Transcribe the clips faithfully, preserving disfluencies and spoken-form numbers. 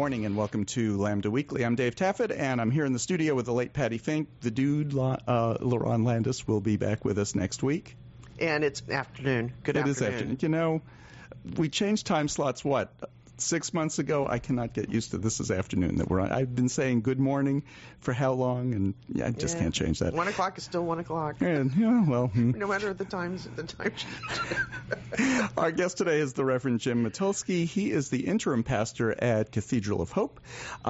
morning and welcome to Lambda Weekly. I'm Dave Taffet and I'm here in the studio with the late Patty Fink. The dude, uh, LaRon Landis, will be back with us next week. And it's afternoon. Good it afternoon. It is afternoon. You know, we changed time slots, what, six months ago? I cannot get used to this is afternoon that we're on. I've been saying good morning for how long, and yeah, I just yeah. can't change that. One o'clock is still one o'clock. And, yeah, well. Hmm. No matter the times, the time change. Our guest today is the Reverend Jim Matulski. He is the interim pastor at Cathedral of Hope.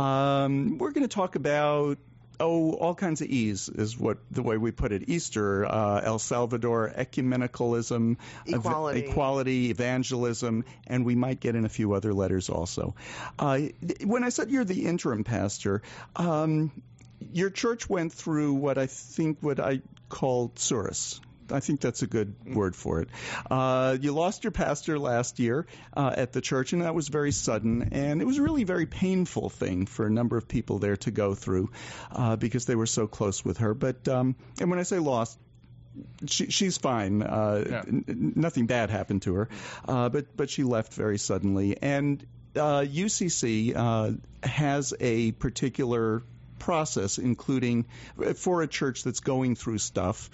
Um, we're going to talk about Oh, all kinds of E's is what the way we put it. Easter, uh, El Salvador, ecumenicalism, equality. ev- equality, evangelism, and we might get in a few other letters also. Uh, when I said you're the interim pastor, um, your church went through what I think what I call tsuris. I think that's a good word for it. Uh, you lost your pastor last year uh, at the church, and that was very sudden, and it was a really very painful thing for a number of people there to go through uh, because they were so close with her. But um, and when I say lost, she, she's fine. Uh, yeah. n- nothing bad happened to her, uh, but but she left very suddenly. And uh, U C C uh, has a particular process, including for a church that's going through stuff,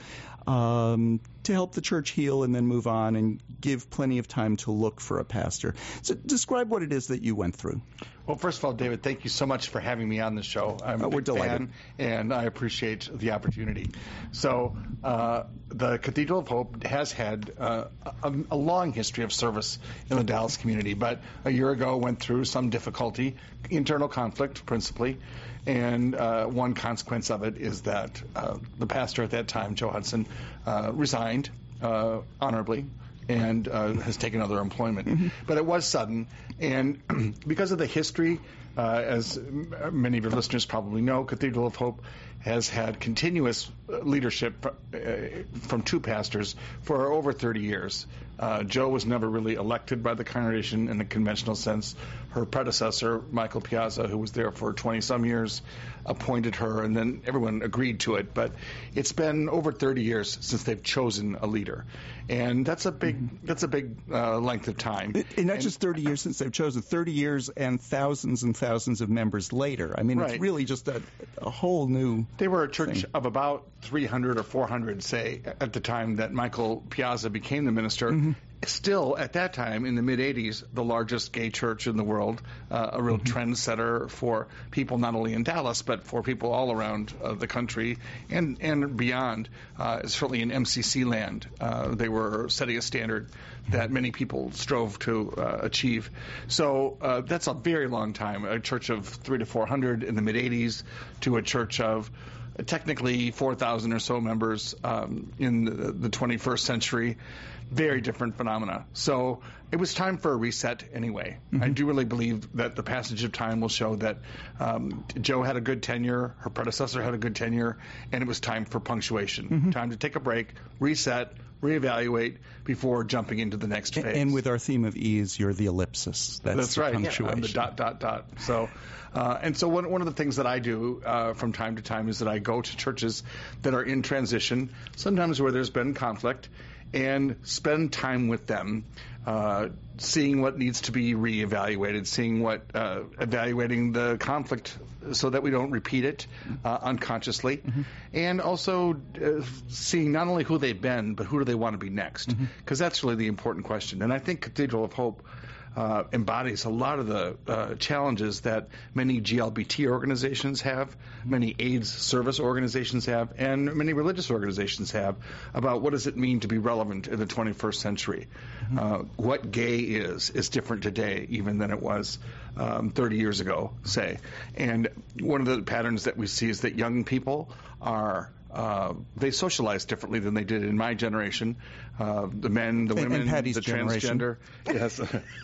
um, to help the church heal and then move on and give plenty of time to look for a pastor. So describe what it is that you went through. Well, first of all, David, thank you so much for having me on the show. I'm oh, a we're big delighted. fan, and I appreciate the opportunity. So uh, the Cathedral of Hope has had uh, a, a long history of service in the Dallas community, but a year ago went through some difficulty, internal conflict principally, and uh, one consequence of it is that uh, the pastor at that time, Joe Hudson, uh, resigned uh, honorably and uh, has taken other employment. Mm-hmm. But it was sudden, and because of the history, uh, as many of your listeners probably know, Cathedral of Hope has had continuous leadership uh, from two pastors for over thirty years. Uh, Joe was never really elected by the congregation in the conventional sense. Her predecessor, Michael Piazza, who was there for twenty-some years, appointed her, and then everyone agreed to it. But it's been over thirty years since they've chosen a leader, and that's a big mm-hmm. that's a big uh, length of time. And not and, just thirty years since they've chosen, thirty years and thousands and thousands of members later. I mean, right. It's really just a, a whole new They were a church thing. of about three hundred or four hundred, say, at the time that Michael Piazza became the minister. Mm-hmm. Still, at that time, in the mid-eighties, the largest gay church in the world, uh, a real mm-hmm. trendsetter for people not only in Dallas, but for people all around uh, the country and, and beyond. Uh, certainly in M C C land, uh, they were setting a standard that many people strove to uh, achieve. So uh, that's a very long time, a church of three to four hundred in the mid-eighties to a church of technically four thousand or so members um, in the, the twenty-first century. Very different phenomena. So it was time for a reset anyway. Mm-hmm. I do really believe that the passage of time will show that um, Joe had a good tenure, her predecessor had a good tenure, and it was time for punctuation. Mm-hmm. Time to take a break, reset, reevaluate before jumping into the next phase. And with our theme of ease, you're the ellipsis. That's, That's the right. punctuation. Yeah, I'm the dot, dot, dot. So, uh, and so one, one of the things that I do uh, from time to time is that I go to churches that are in transition, sometimes where there's been conflict, and spend time with them, uh, seeing what needs to be reevaluated, seeing what, uh, evaluating the conflict so that we don't repeat it uh, unconsciously, mm-hmm. and also uh, seeing not only who they've been, but who do they want to be next, because mm-hmm. that's really the important question. And I think Cathedral of Hope Uh, embodies a lot of the uh, challenges that many G L B T organizations have, many AIDS service organizations have, and many religious organizations have about what does it mean to be relevant in the twenty-first century. Mm-hmm. Uh, what gay is is different today even than it was um, thirty years ago, say. And one of the patterns that we see is that young people are Uh, they socialize differently than they did in my generation. Uh, the men, the women, and the generation. transgender. Yes.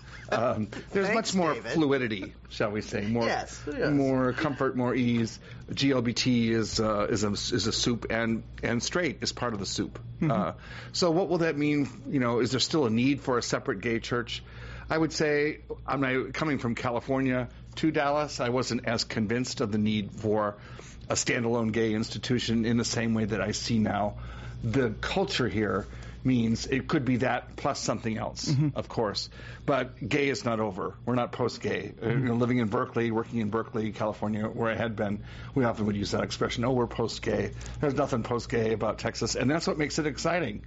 um, there's Thanks, much more David. fluidity, shall we say? More, yes, yes. more comfort, more ease. G L B T is uh, is a is a soup, and and straight is part of the soup. Mm-hmm. Uh, so what will that mean? You know, is there still a need for a separate gay church? I would say, I'm not, coming from California to Dallas, I wasn't as convinced of the need for a standalone gay institution in the same way that I see now. The culture here means. It could be that plus something else, mm-hmm. of course. But gay is not over. We're not post-gay. Mm-hmm. You know, living in Berkeley, working in Berkeley, California, where I had been, we often would use that expression, oh, we're post-gay. There's nothing post-gay about Texas, and that's what makes it exciting.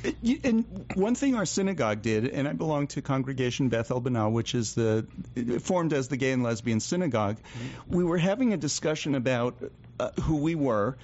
And one thing our synagogue did, and I belong to Congregation Beth El B'nah, which is the formed as the Gay and Lesbian Synagogue, mm-hmm. we were having a discussion about uh, who we were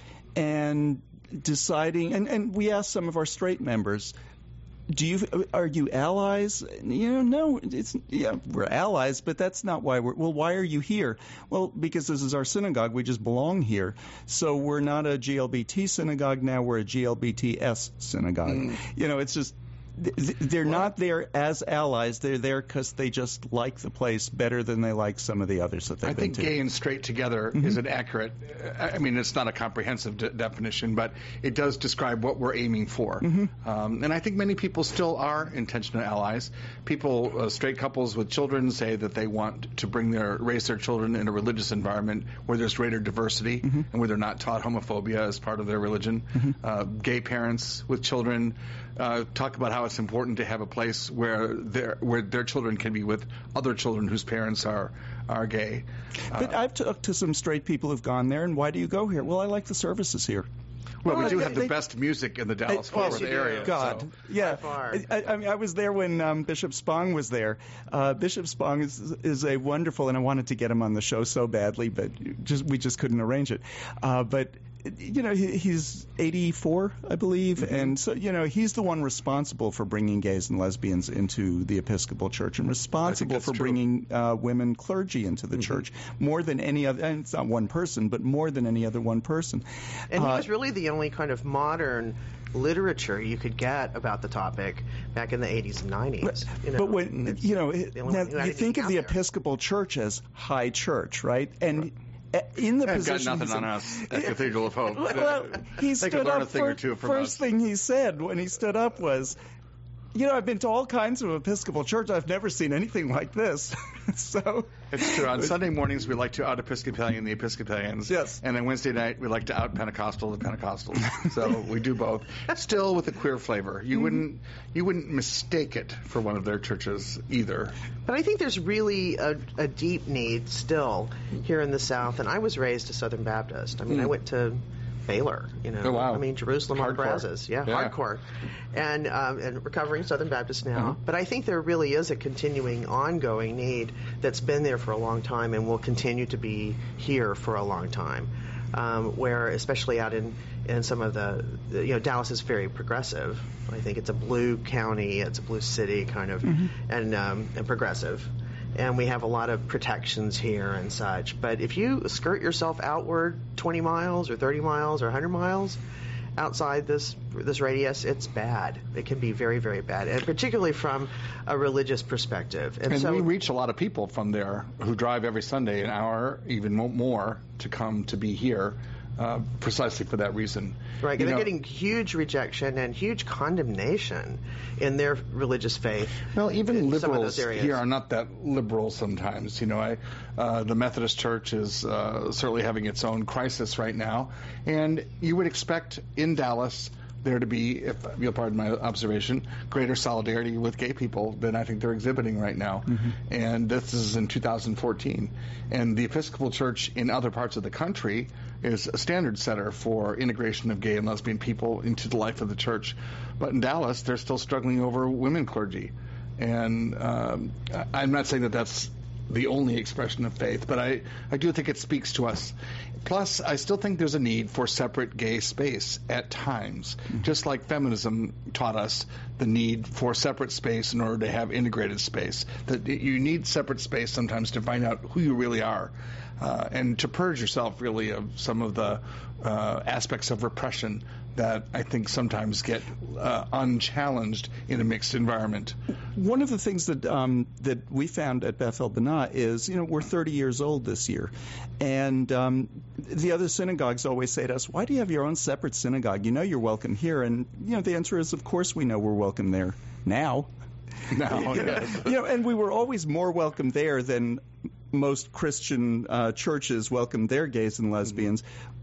and deciding, and, and we asked some of our straight members, do you are you allies? You know, no, it's yeah, we're allies, but that's not why we're. Well, why are you here? Well, because this is our synagogue. We just belong here. So we're not a G L B T synagogue now. We're a G L B T S synagogue. Mm. You know, it's just. They're well, not there as allies. They're there because they just like the place better than they like some of the others that they've I been to. I think gay and straight together mm-hmm. is an accurate, I mean, it's not a comprehensive de- definition, but it does describe what we're aiming for. Mm-hmm. Um, and I think many people still are intentional allies. People, uh, straight couples with children say that they want to bring their, raise their children in a religious environment where there's greater diversity mm-hmm. and where they're not taught homophobia as part of their religion. Mm-hmm. Uh, gay parents with children uh, talk about how it's important to have a place where their where their children can be with other children whose parents are are gay. But uh, I've talked to some straight people who've gone there, and why do you go here? Well, I like the services here. Well, well we do they, have the they, best music in the Dallas Fort Worth area. God, so. yeah. I, I mean, I was there when um, Bishop Spong was there. Uh, Bishop Spong is is a wonderful, and I wanted to get him on the show so badly, but just we just couldn't arrange it. Uh, but you know, he, he's eighty-four, I believe, mm-hmm. and so you know, he's the one responsible for bringing gays and lesbians into the Episcopal Church, and responsible for true. bringing uh, women clergy into the mm-hmm. church more than any other. And it's not one person, but more than any other one person. And uh, he was really the only kind of modern literature you could get about the topic back in the eighties and nineties. But, you know, but when you know, now, you think of the there. Episcopal Church as high church, right? And right. In the I've position, got nothing on us at Cathedral of Hope. Well, he stood they could learn up. A thing for, or two from first us. thing he said when he stood up was, "You know, I've been to all kinds of Episcopal church. I've never seen anything like this." So it's true. On Sunday mornings, we like to out Episcopalian the Episcopalians. Yes. And then Wednesday night, we like to out Pentecostal the Pentecostals. So we do both. Still with a queer flavor. You mm-hmm. wouldn't you wouldn't mistake it for one of their churches either. But I think there's really a, a deep need still here in the South. And I was raised a Southern Baptist. I mean, mm. I went to Baylor, you know. Oh, wow. I mean, Jerusalem on Hardcore. Brazos. Yeah, yeah, hardcore. And um, and recovering Southern Baptist now. Mm-hmm. But I think there really is a continuing, ongoing need that's been there for a long time and will continue to be here for a long time. Um, where, especially out in, in some of the, the, you know, Dallas is very progressive. I think it's a blue county, it's a blue city kind of, mm-hmm. and um, and progressive. And we have a lot of protections here and such. But if you skirt yourself outward twenty miles or thirty miles or one hundred miles outside this this radius, it's bad. It can be very, very bad, and particularly from a religious perspective. And, and so we reach a lot of people from there who drive every Sunday an hour, even more, to come to be here. Uh, precisely for that reason. Right, you they're know, getting huge rejection and huge condemnation in their religious faith. Well, even liberals here are not that liberal sometimes. You know, I, uh, the Methodist Church is uh, certainly having its own crisis right now, and you would expect in Dallas there to be, if you'll pardon my observation, greater solidarity with gay people than I think they're exhibiting right now. Mm-hmm. And this is in two thousand fourteen. And the Episcopal Church in other parts of the country is a standard setter for integration of gay and lesbian people into the life of the church. But in Dallas, they're still struggling over women clergy. And um, I'm not saying that that's the only expression of faith, but I, I do think it speaks to us. Plus, I still think there's a need for separate gay space at times, mm-hmm. just like feminism taught us the need for separate space in order to have integrated space. That you need separate space sometimes to find out who you really are, uh, and to purge yourself really of some of the uh, aspects of repression that I think sometimes get uh, unchallenged in a mixed environment. One of the things that um, that we found at Beth El B'nah is, you know, we're thirty years old this year, and um, the other synagogues always say to us, "Why do you have your own separate synagogue? You know you're welcome here." And you know the answer is, of course we know we're welcome there now. Now, you, know, yes. you know, and we were always more welcome there than most Christian uh, churches welcome their gays and lesbians. Mm-hmm.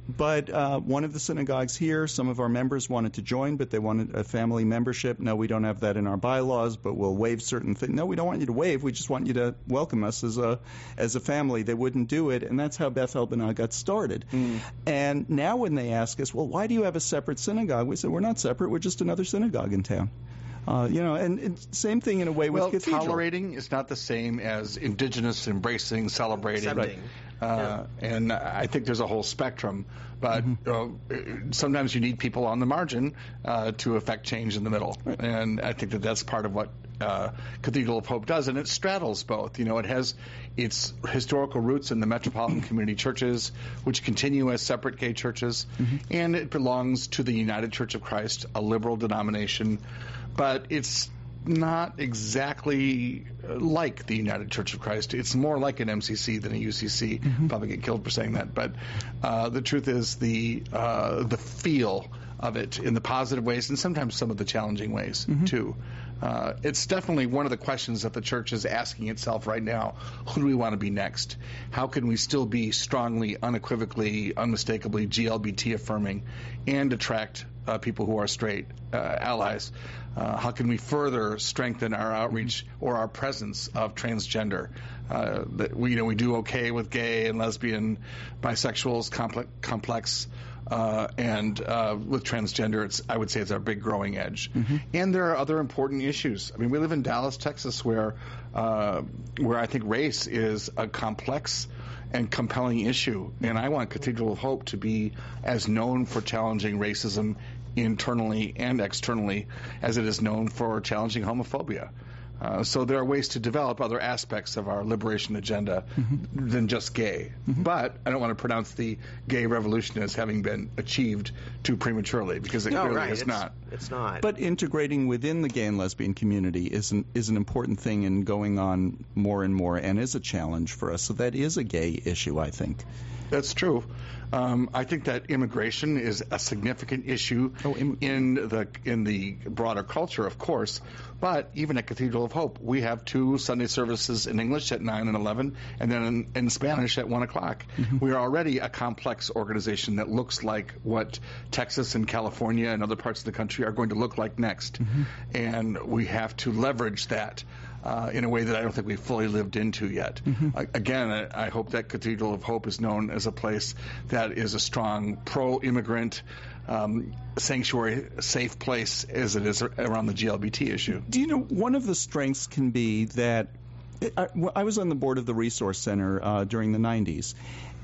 But uh, one of the synagogues here, some of our members wanted to join, but they wanted a family membership. No, we don't have that in our bylaws, but we'll waive certain things. No, we don't want you to waive. We just want you to welcome us as a as a family. They wouldn't do it, and that's how Beth Elbanah got started. Mm. And now when they ask us, well, why do you have a separate synagogue? We say, we're not separate. We're just another synagogue in town. Uh, you know, and, and same thing in a way well, with cathedral. Tolerating is not the same as indigenous, embracing, celebrating. Accepting. Uh, yeah. And I think there's a whole spectrum, but mm-hmm. uh, sometimes you need people on the margin uh, to affect change in the middle. Right. And I think that that's part of what uh, Cathedral of Hope does, and it straddles both. You know, it has its historical roots in the metropolitan community churches, which continue as separate gay churches, mm-hmm. and it belongs to the United Church of Christ, a liberal denomination, but it's not exactly like the United Church of Christ. It's more like an M C C than a U C C. Mm-hmm. Probably get killed for saying that, but uh, the truth is the uh, the feel of it in the positive ways, and sometimes some of the challenging ways mm-hmm. too. Uh, it's definitely one of the questions that the church is asking itself right now. Who do we want to be next? How can we still be strongly, unequivocally, unmistakably G L B T affirming and attract uh, people who are straight uh, allies? Uh, how can we further strengthen our outreach or our presence of transgender? Uh, that we, you know, we do okay with gay and lesbian, bisexuals, complex, complex uh, and uh, with transgender, it's, I would say it's our big growing edge. Mm-hmm. And there are other important issues. I mean, we live in Dallas, Texas, where uh, where I think race is a complex and compelling issue. And I want Cathedral of Hope to be as known for challenging racism internally and externally as it is known for challenging homophobia. Uh, so there are ways to develop other aspects of our liberation agenda mm-hmm. than just gay. Mm-hmm. But I don't want to pronounce the gay revolution as having been achieved too prematurely, because it no, clearly right. is it's, not. It's not. But integrating within the gay and lesbian community is an, is an important thing and going on more and more, and is a challenge for us. So that is a gay issue, I think. That's true. Um, I think that immigration is a significant issue oh, Im- in the in the broader culture, of course. But even at Cathedral of Hope, we have two Sunday services in English at nine and eleven, and then in, in Spanish at one o'clock. Mm-hmm. We are already a complex organization that looks like what Texas and California and other parts of the country are going to look like next, mm-hmm. and we have to leverage that. Uh, in a way that I don't think we've fully lived into yet. Mm-hmm. Uh, again, I, I hope that Cathedral of Hope is known as a place that is a strong pro-immigrant, um, sanctuary, safe place as it is around the G L B T issue. Do you know, one of the strengths can be that I, I was on the board of the Resource Center uh, during the nineties,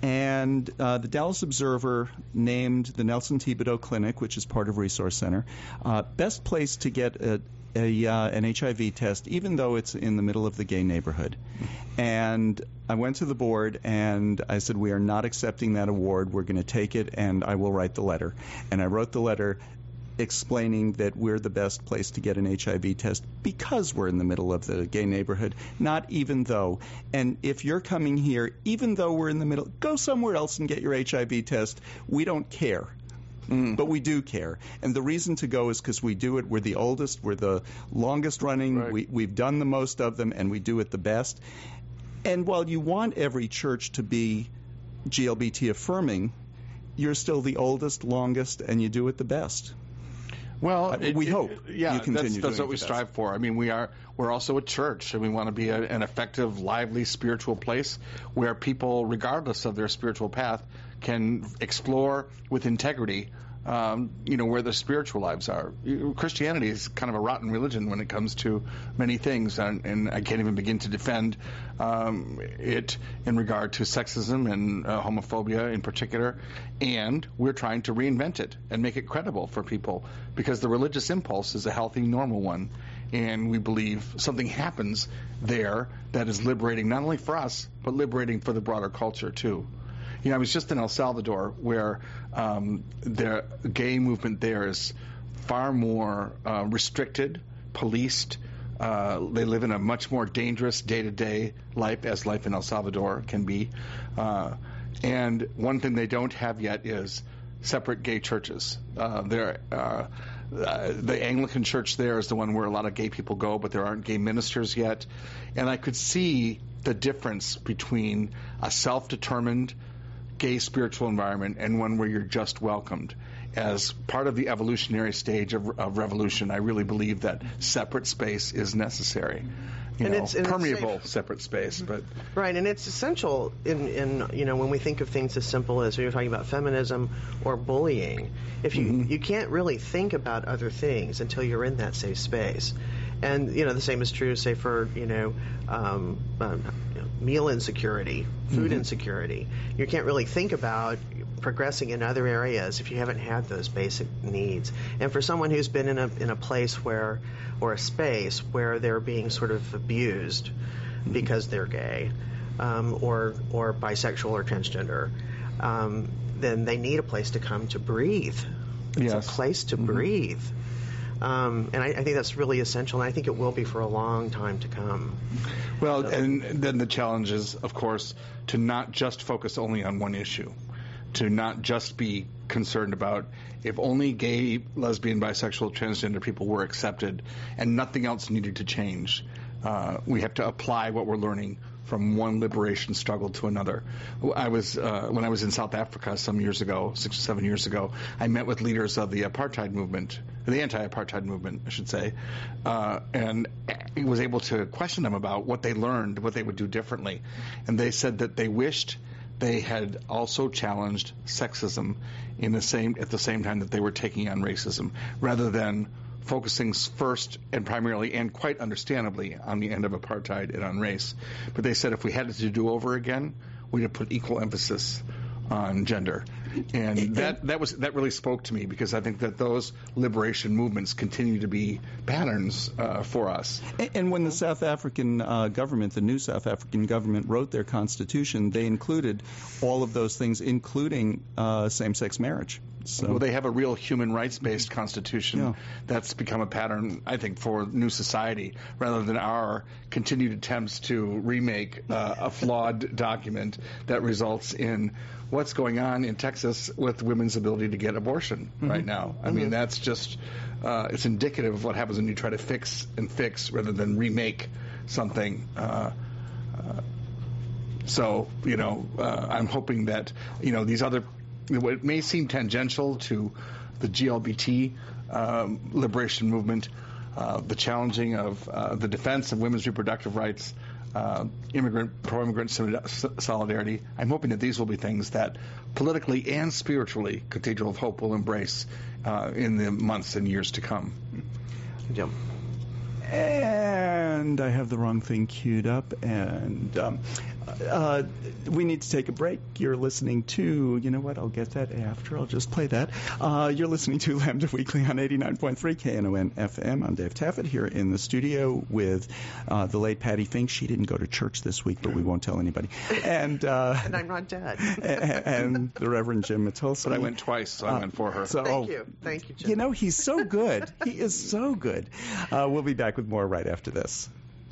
and uh, the Dallas Observer named the Nelson Thibodeau Clinic, which is part of Resource Center, uh, best place to get a A, uh, an H I V test, even though it's in the middle of the gay neighborhood. And I went to the board and I said, we are not accepting that award. We're going to take it, and I will write the letter. And I wrote the letter explaining that we're the best place to get an H I V test because we're in the middle of the gay neighborhood, not even though. And if you're coming here, even though we're in the middle, go somewhere else and get your H I V test. We don't care. Mm. But we do care. And the reason to go is because we do it. We're the oldest. We're the longest running. Right. We, we've done the most of them, and we do it the best. And while you want every church to be G L B T affirming, you're still the oldest, longest, and you do it the best. Well, I, we it, hope yeah, you continue that's, that's doing what we the strive best. for. I mean, we are we're also a church, and we want to be a, an effective, lively, spiritual place where people, regardless of their spiritual path, can explore with integrity, um, you know, where their spiritual lives are. Christianity is kind of a rotten religion when it comes to many things, and, and I can't even begin to defend um, it in regard to sexism and uh, homophobia in particular. And we're trying to reinvent it and make it credible for people, because the religious impulse is a healthy, normal one. And we believe something happens there that is liberating not only for us, but liberating for the broader culture, too. You know, I was just in El Salvador, where um, the gay movement there is far more uh, restricted, policed. Uh, they live in a much more dangerous day-to-day life, as life in El Salvador can be. Uh, and one thing they don't have yet is separate gay churches. Uh, there, uh, uh, the Anglican church there is the one where a lot of gay people go, but there aren't gay ministers yet. And I could see the difference between a self-determined gay spiritual environment and one where you're just welcomed. As part of the evolutionary stage of, of revolution, I really believe that separate space is necessary. You and know, it's, and permeable it's separate space, but right, and it's essential in, in you know when we think of things as simple as when you're talking about feminism or bullying. If you mm-hmm. you can't really think about other things until you're in that safe space, and you know the same is true, say for you know, um, um, you know meal insecurity, food mm-hmm. insecurity. You can't really think about progressing in other areas if you haven't had those basic needs. And for someone who's been in a in a place where or a space where they're being sort of abused because they're gay um, or or bisexual or transgender, um, then they need a place to come to breathe. It's yes. a place to mm-hmm. breathe. Um, and I, I think that's really essential, and I think it will be for a long time to come. Well, so. and then the challenge is, of course, to not just focus only on one issue, to not just be concerned about if only gay, lesbian, bisexual, transgender people were accepted and nothing else needed to change. Uh, we have to apply what we're learning from one liberation struggle to another. I was uh, when I was in South Africa some years ago, six or seven years ago, I met with leaders of the apartheid movement, the anti-apartheid movement, I should say, uh, and I was able to question them about what they learned, what they would do differently. And they said that they wished they had also challenged sexism in the same at the same time that they were taking on racism, rather than focusing first and primarily and quite understandably on the end of apartheid and on race. But they said if we had it to do over again, we'd have put equal emphasis on gender. And that, that was that really spoke to me, because I think that those liberation movements continue to be patterns uh, for us. And, and when the South African uh, government, the new South African government, wrote their constitution, they included all of those things, including uh, same-sex marriage. So. Well, they have a real human rights-based constitution yeah. that's become a pattern, I think, for new society, rather than our continued attempts to remake uh, a flawed document that results in what's going on in Texas with women's ability to get abortion mm-hmm. right now. I mm-hmm. mean, that's just, uh, it's indicative of what happens when you try to fix and fix rather than remake something. Uh, uh, so, you know, uh, I'm hoping that, you know, these other, what may seem tangential to the G L B T um, liberation movement, uh, the challenging of uh, the defense of women's reproductive rights, uh, immigrant, pro-immigrant solidarity. I'm hoping that these will be things that politically and spiritually Cathedral of Hope will embrace uh, in the months and years to come. Yep. And I have the wrong thing queued up, and um, uh, we need to take a break. You're listening to, you know what, I'll get that after. I'll just play that. Uh, you're listening to Lambda Weekly on eighty-nine point three K N O N F M. I'm Dave Taffet here in the studio with uh, the late Patty Fink. She didn't go to church this week, but we won't tell anybody. And uh, and I'm not dead. and, and the Reverend Jim Matulski. But I went twice, so I uh, went for her. So, Thank you. Thank you, Jim. You know, he's so good. He is so good. Uh, we'll be back with more right after this.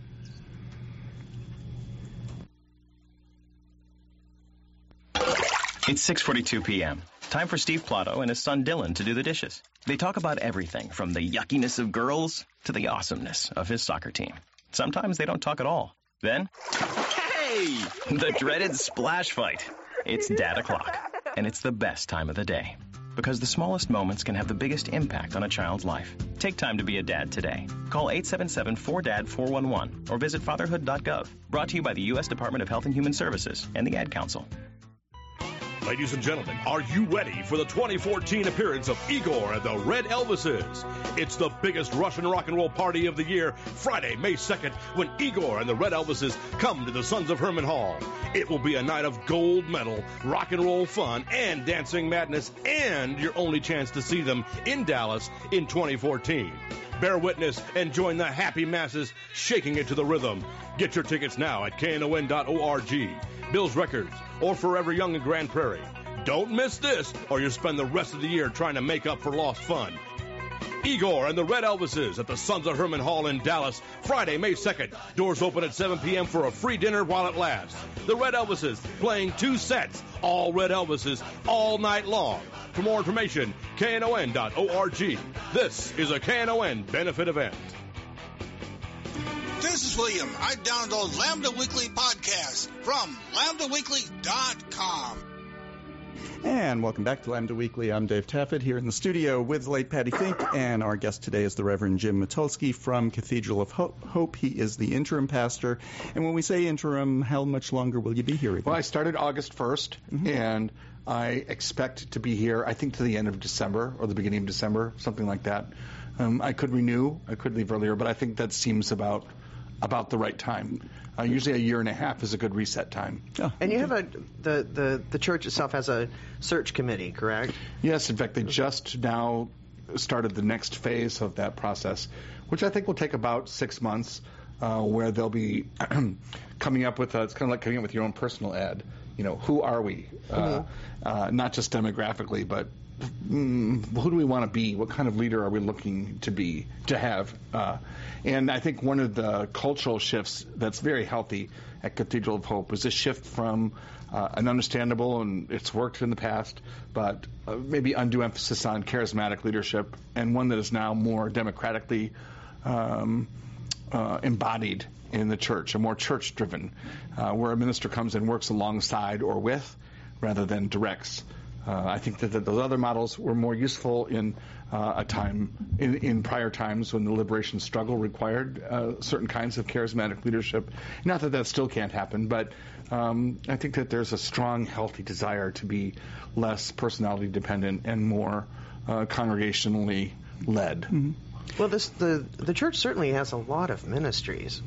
It's six forty-two p.m. Time for Steve Plotto and his son Dylan to do the dishes. They talk about everything from the yuckiness of girls to the awesomeness of his soccer team. Sometimes they don't talk at all. Then, hey! The dreaded splash fight. It's Dad O'Clock, and it's the best time of the day. Because the smallest moments can have the biggest impact on a child's life. Take time to be a dad today. Call eight seven seven four D A D four one one or visit fatherhood dot gov. Brought to you by the U S Department of Health and Human Services and the Ad Council. Ladies and gentlemen, are you ready for the twenty fourteen appearance of Igor and the Red Elvises? It's the biggest Russian rock and roll party of the year, Friday, May second, when Igor and the Red Elvises come to the Sons of Herman Hall. It will be a night of gold medal, rock and roll fun, and dancing madness, and your only chance to see them in Dallas in twenty fourteen. Bear witness and join the happy masses shaking it to the rhythm. Get your tickets now at K N O N dot org, Bill's Records, or Forever Young in Grand Prairie. Don't miss this, or you'll spend the rest of the year trying to make up for lost fun. Igor and the Red Elvises at the Sons of Herman Hall in Dallas, Friday, May second. Doors open at seven p.m. for a free dinner while it lasts. The Red Elvises playing two sets, all Red Elvises, all night long. For more information, K N O N dot org. This is a K N O N benefit event. This is William. I download Lambda Weekly podcast from lambda weekly dot com. And welcome back to Lambda Weekly. I'm Dave Taffet here in the studio with the late Patty Fink, and our guest today is the Reverend Jim Matulski from Cathedral of Hope. He is the interim pastor. And when we say interim, how much longer will you be here? Even? Well, I started August first, mm-hmm. and I expect to be here, I think, to the end of December or the beginning of December, something like that. Um, I could renew, I could leave earlier, but I think that seems about about the right time. Uh, usually a year and a half is a good reset time. Oh, and you have a the, the the church itself has a search committee, correct? Yes, in fact, they just now started the next phase of that process, which I think will take about six months, uh, where they'll be coming up with a, it's kind of like coming up with your own personal ad. You know, who are we? Mm-hmm. Uh, uh, not just demographically, but Mm, who do we want to be? What kind of leader are we looking to be, to have? Uh, and I think one of the cultural shifts that's very healthy at Cathedral of Hope is a shift from uh, an understandable, and it's worked in the past, but uh, maybe undue emphasis on charismatic leadership, and one that is now more democratically um, uh, embodied in the church, a more church-driven, uh, where a minister comes and works alongside or with rather than directs. Uh, I think that, that those other models were more useful in uh, a time, in, in prior times when the liberation struggle required uh, certain kinds of charismatic leadership. Not that that still can't happen, but um, I think that there's a strong, healthy desire to be less personality dependent and more uh, congregationally led. Mm-hmm. Well, this, the the church certainly has a lot of ministries.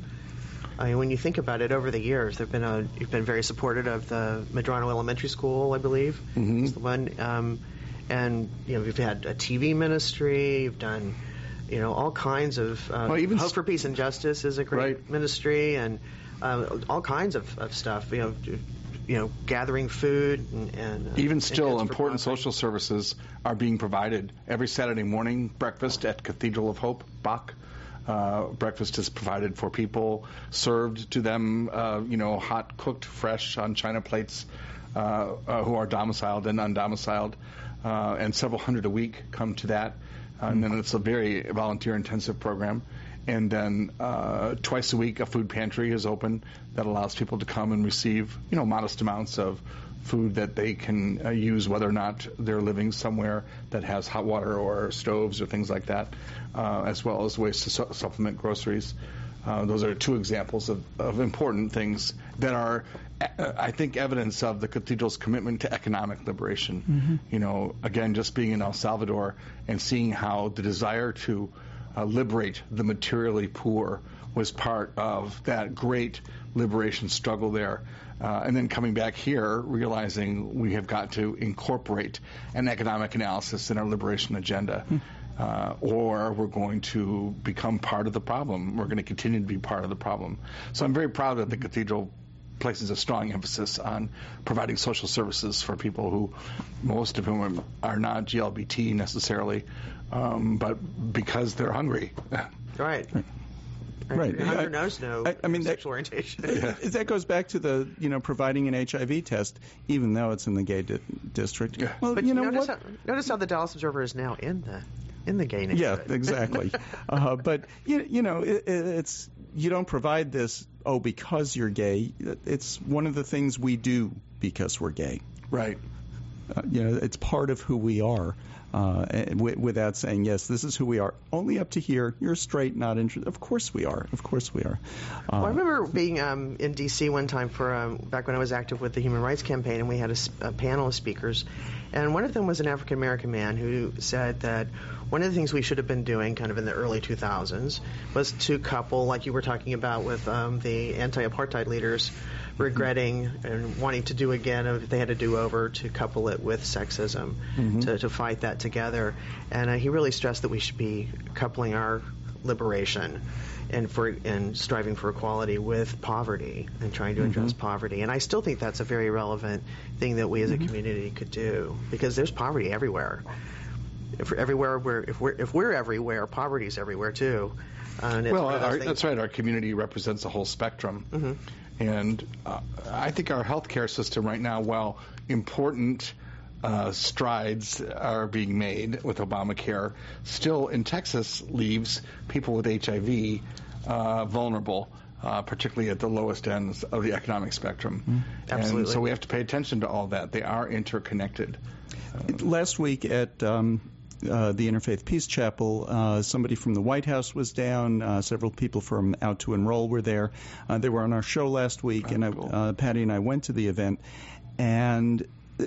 I mean, when you think about it, over the years, there've been a you've been very supportive of the Medrano Elementary School, I believe, mm-hmm. is the one, um, and you know, you've had a T V ministry, you've done, you know, all kinds of uh, well, even Hope for Peace and Justice is a great right. ministry, and uh, all kinds of, of stuff, you know, you know, gathering food and, and uh, even still, and important social services are being provided every Saturday morning. Breakfast at Cathedral of Hope, Bach. Uh, breakfast is provided for people, served to them, uh, you know, hot, cooked, fresh on china plates, uh, uh, who are domiciled and undomiciled, uh, and several hundred a week come to that. Uh, and then it's a very volunteer-intensive program. And then uh, twice a week, a food pantry is open that allows people to come and receive, you know, modest amounts of food that they can uh, use, whether or not they're living somewhere that has hot water or stoves or things like that, uh, as well as ways to su- supplement groceries. Uh, those are two examples of, of important things that are, uh, I think, evidence of the cathedral's commitment to economic liberation. Mm-hmm. You know, again, just being in El Salvador and seeing how the desire to uh, liberate the materially poor was part of that great liberation struggle there. Uh, and then coming back here, realizing we have got to incorporate an economic analysis in our liberation agenda, uh, or we're going to become part of the problem. We're going to continue to be part of the problem. So I'm very proud that the cathedral places a strong emphasis on providing social services for people who, most of whom are not G L B T necessarily, um, but because they're hungry. Right. Right. Hunger knows no I, I mean, sexual that, orientation. Yeah. That goes back to the, you know, providing an H I V test, even though it's in the gay di- district. Yeah. Well, but you know notice what? How, notice how the Dallas Observer is now in the in the gay neighborhood. Yeah, exactly. uh, but you, you know, it, it's you don't provide this oh because you're gay. It's one of the things we do because we're gay. Right. Uh, you know, it's part of who we are. Uh, w- without saying, yes, this is who we are. Only up to here. You're straight, not interested. Of course we are. Of course we are. Uh, well, I remember being um, in D C one time for um, back when I was active with the Human Rights Campaign, and we had a, a panel of speakers. And one of them was an African-American man who said that one of the things we should have been doing kind of in the early two thousands was to couple, like you were talking about with um, the anti-apartheid leaders, regretting and wanting to do again if they had a do-over, to couple it with sexism, mm-hmm. to, to fight that together. And uh, he really stressed that we should be coupling our liberation and for and striving for equality with poverty and trying to address mm-hmm. poverty. And I still think that's a very relevant thing that we as mm-hmm. a community could do, because there's poverty everywhere. If we're everywhere, we're if we're if we're everywhere, poverty's everywhere too. Uh, and it's well, one of those our, things- that's right. Our community represents a whole spectrum. Mm-hmm. And uh, I think our healthcare system right now, while important uh, strides are being made with Obamacare, still in Texas leaves people with H I V uh, vulnerable. uh, particularly at the lowest ends of the economic spectrum. Mm, absolutely. And so we have to pay attention to all that. They are interconnected. Uh, Last week at um, uh, the Interfaith Peace Chapel, uh, somebody from the White House was down. Uh, several people from Out to Enroll were there. Uh, they were on our show last week, oh, and I, cool. uh, Patty and I went to the event. And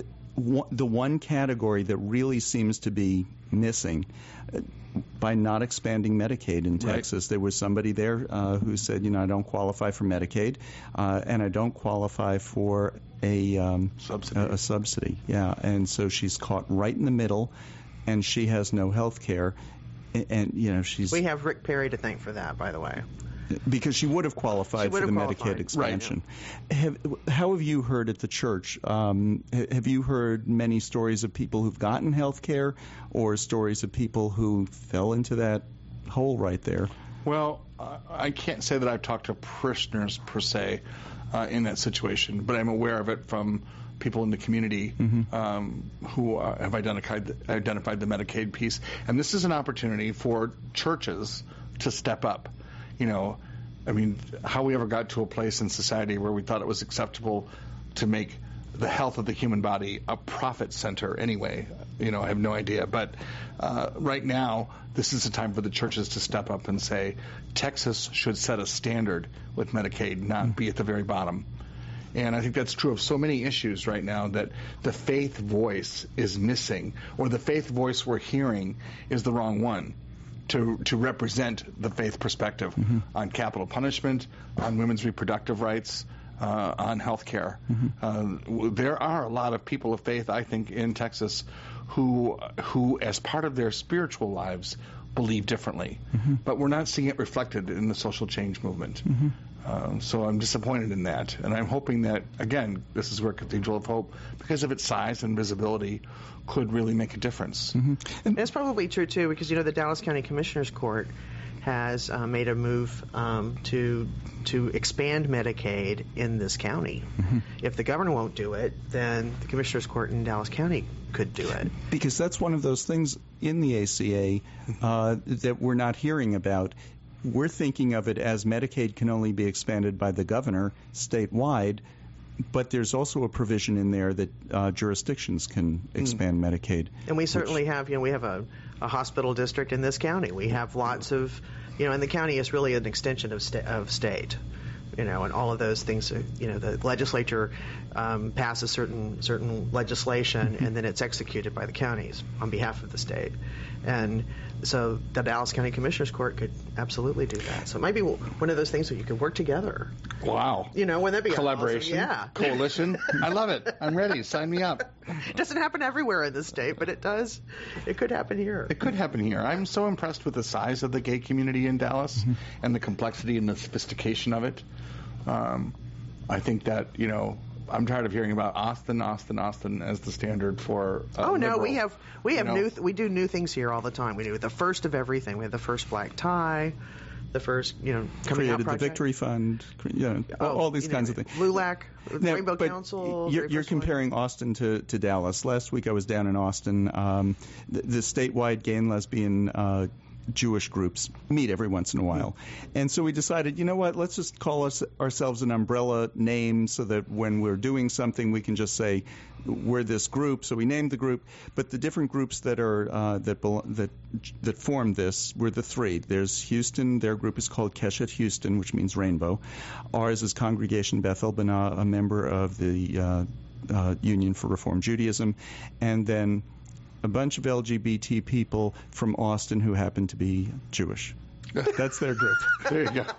the one category that really seems to be missing uh, by not expanding Medicaid in Texas, right. There was somebody there uh, who said, you know, I don't qualify for Medicaid, uh, and I don't qualify for a um, subsidy. A, a subsidy. Yeah, and so she's caught right in the middle, and she has no health care, and, and you know she's. We have Rick Perry to thank for that, by the way. Because she would have qualified would for have the qualified. Medicaid expansion. Right. Have, how have you heard at the church? Um, have you heard many stories of people who've gotten health care or stories of people who fell into that hole right there? Well, uh, I can't say that I've talked to parishioners per se uh, in that situation, but I'm aware of it from people in the community mm-hmm. um, who uh, have identified, identified the Medicaid piece. And this is an opportunity for churches to step up. You know, I mean, how we ever got to a place in society where we thought it was acceptable to make the health of the human body a profit center anyway, you know, I have no idea. But uh, right now, this is a time for the churches to step up and say, Texas should set a standard with Medicaid, not mm-hmm. be at the very bottom. And I think that's true of so many issues right now, that the faith voice is missing, or the faith voice we're hearing is the wrong one. To, to represent the faith perspective mm-hmm. on capital punishment, on women's reproductive rights, uh, on health care. Mm-hmm. Uh, there are a lot of people of faith, I think, in Texas who, who as part of their spiritual lives, believe differently. Mm-hmm. But we're not seeing it reflected in the social change movement. Mm-hmm. Uh, so I'm disappointed in that. And I'm hoping that, again, this is where Cathedral of Hope, because of its size and visibility, could really make a difference. Mm-hmm. And that's probably true, too, because, you know, the Dallas County Commissioner's Court has uh, made a move um, to to expand Medicaid in this county. Mm-hmm. If the governor won't do it, then the Commissioner's Court in Dallas County could do it. Because that's one of those things in the A C A uh, that we're not hearing about. We're thinking of it as Medicaid can only be expanded by the governor statewide, but there's also a provision in there that uh, jurisdictions can expand mm. Medicaid. And we certainly which, have, you know, we have a, a hospital district in this county. We have lots of, you know, and the county is really an extension of, sta- of state. You know, and all of those things, you know, the legislature um, passes certain certain legislation, mm-hmm. and then it's executed by the counties on behalf of the state. And so the Dallas County Commissioner's Court could absolutely do that. So it might be one of those things where you could work together. Wow. You know, wouldn't that be collaboration? Awesome? Yeah. Coalition? I love it. I'm ready. Sign me up. It doesn't happen everywhere in the state, but it does. It could happen here. It could happen here. I'm so impressed with the size of the gay community in Dallas mm-hmm. and the complexity and the sophistication of it. Um, I think that, you know, I'm tired of hearing about Austin, Austin, Austin as the standard for. Uh, oh no, liberal, we have we have you know? new th- we do new things here all the time. We do the first of everything. We have the first black tie, the first you know coming created out project. the Victory Fund, you know, oh, all these you kinds know, of things. L U L A C, now, Rainbow Council. You're, you're comparing one. Austin to, to Dallas. Last week I was down in Austin. Um, the, the statewide gay and lesbian uh, Jewish groups meet every once in a while. And so we decided, you know what, let's just call us, ourselves an umbrella name so that when we're doing something we can just say we're this group. So we named the group, but the different groups that are uh, that that that form this were the three. There's Houston, their group is called Keshet Houston, which means rainbow. Ours is Congregation Beth El Bana, a member of the uh, uh, Union for Reform Judaism, and then a bunch of L G B T people from Austin who happen to be Jewish. That's their group. There you go.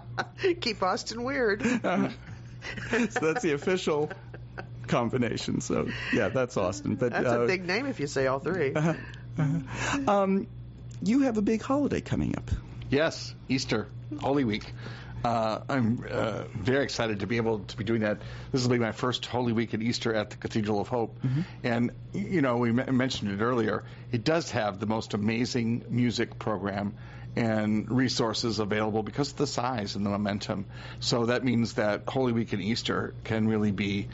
Keep Austin weird. Uh, so that's the official combination. So, yeah, that's Austin. But that's uh, a big name if you say all three. Uh, uh, um, you have a big holiday coming up. Yes, Easter, Holy Week. Uh, I'm uh, very excited to be able to be doing that. This will be my first Holy Week at Easter at the Cathedral of Hope. Mm-hmm. And, you know, we m- mentioned it earlier. It does have the most amazing music program and resources available because of the size and the momentum. So that means that Holy Week and Easter can really be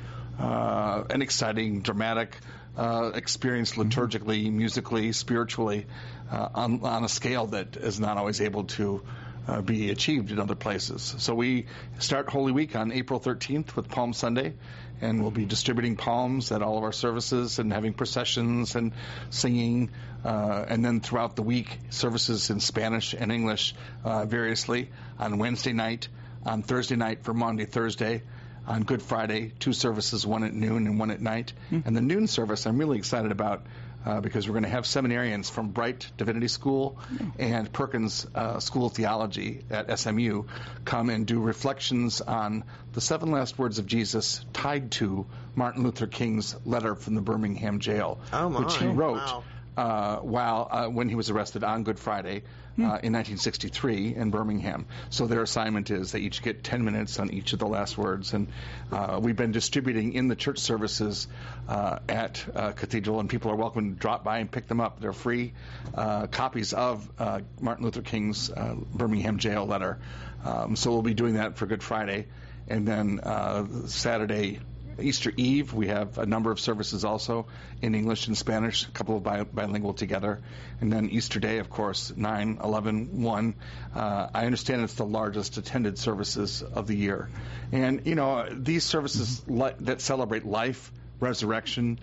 uh, an exciting, dramatic uh, experience liturgically, musically, spiritually, uh, on, on a scale that is not always able to uh, be achieved in other places. So we start Holy Week on April thirteenth with Palm Sunday, and we'll be distributing palms at all of our services and having processions and singing, uh, and then throughout the week, services in Spanish and English uh, variously on Wednesday night, on Thursday night for Maundy Thursday, on Good Friday, two services, one at noon and one at night. Mm-hmm. And the noon service I'm really excited about uh, because we're going to have seminarians from Bright Divinity School mm-hmm. and Perkins uh, School of Theology at S M U come and do reflections on the seven last words of Jesus tied to Martin Luther King's letter from the Birmingham jail, oh my. which he wrote wow. uh, while uh, when he was arrested on Good Friday. Uh, in nineteen sixty-three in Birmingham. So their assignment is they each get ten minutes on each of the last words. And uh, we've been distributing in the church services uh, at uh, Cathedral, and people are welcome to drop by and pick them up. They're free uh, copies of uh, Martin Luther King's uh, Birmingham jail letter. Um, so we'll be doing that for Good Friday. And then uh, Saturday, Easter Eve, we have a number of services also in English and Spanish, a couple of bi- bilingual together. And then Easter Day, of course, nine, eleven, one. Uh, I understand it's the largest attended services of the year. And, you know, these services li- that celebrate life, resurrection,